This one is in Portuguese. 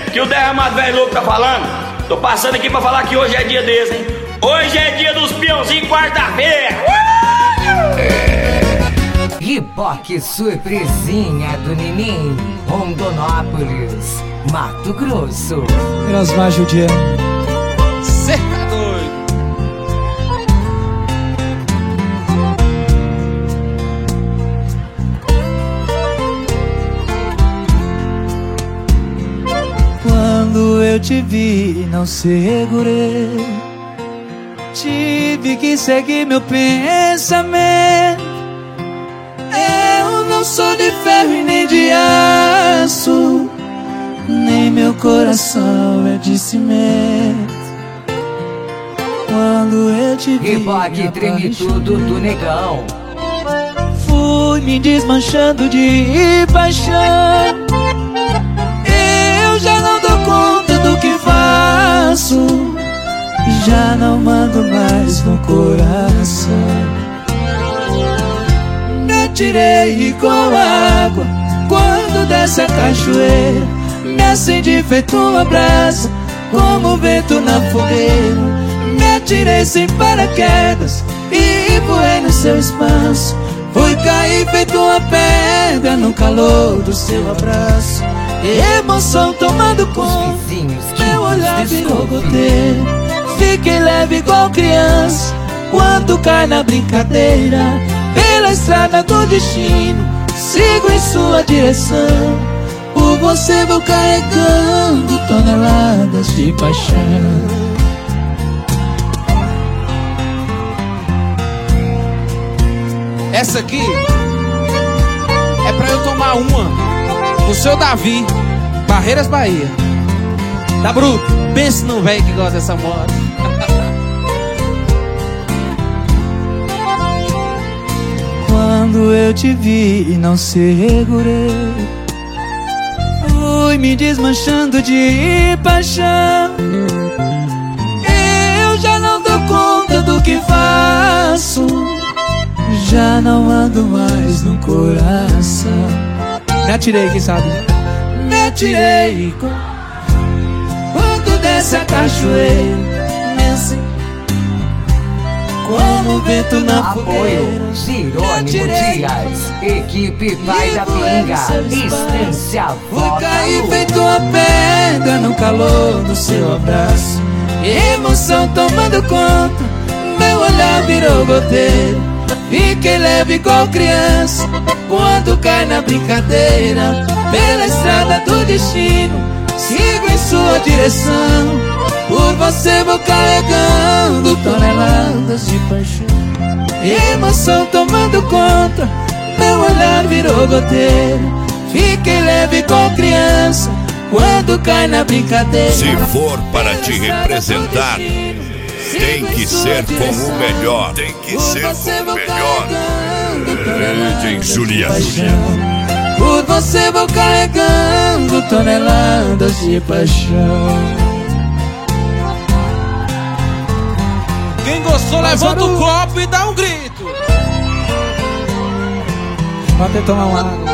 que o derramado velho louco tá falando? Tô passando aqui pra falar que hoje é dia desse, hein? Hoje é dia dos peãozinhos, quarta-feira. Riboque surpresinha do Ninim, Rondonópolis, Mato Grosso. Erasmar Judiano. Cê tá doido. Quando eu te vi, não segurei. Tive que seguir meu pensamento. Eu não sou de ferro e nem de aço, nem meu coração é de cimento. Quando eu te vi, Riboque treme tudo do Negão. fui me desmanchando de paixão. Eu já não dou conta do que faço, já não mando mais no coração. Me atirei com água quando desce a cachoeira, me acendi feito uma brasa, como o vento na fogueira. Me atirei sem paraquedas e voei no seu espaço. Fui cair feito uma pedra no calor do seu abraço. Emoção tomando conta, meu olhar virou goteira. Fiquei leve igual criança quando cai na brincadeira. Pela estrada do destino, sigo em sua direção. Por você vou carregando toneladas de paixão. Essa aqui é pra eu tomar uma o seu Davi, Barreiras, Bahia. Tá bruto? Pense no velho que gosta dessa moda. Quando eu te vi, não segurei. Fui me desmanchando de paixão. Eu já não dou conta do que faço, já não ando mais no coração. Me atirei, quem sabe? Me atirei quando desce a cachoeira, me acendi como o vento na fogueira. Apoio Jerônimo Dias, equipe Pai da Pinga, Estância Fui cair feito uma pedra no calor do seu abraço. Emoção tomando conta, meu olhar virou goteira. Fiquei leve igual criança quando cai na brincadeira. Pela estrada do destino, sigo em sua direção. Por você vou carregando toneladas de paixão. Emoção tomando conta, meu olhar virou goteira. Fiquei leve igual criança quando cai na brincadeira. Se for para te representar, tem que ser como o melhor. Tem que ser como o melhor. Tem Juliano. Por você vou carregando toneladas de paixão. Quem gostou, levanta o copo e dá um grito. Vou até tomar uma água.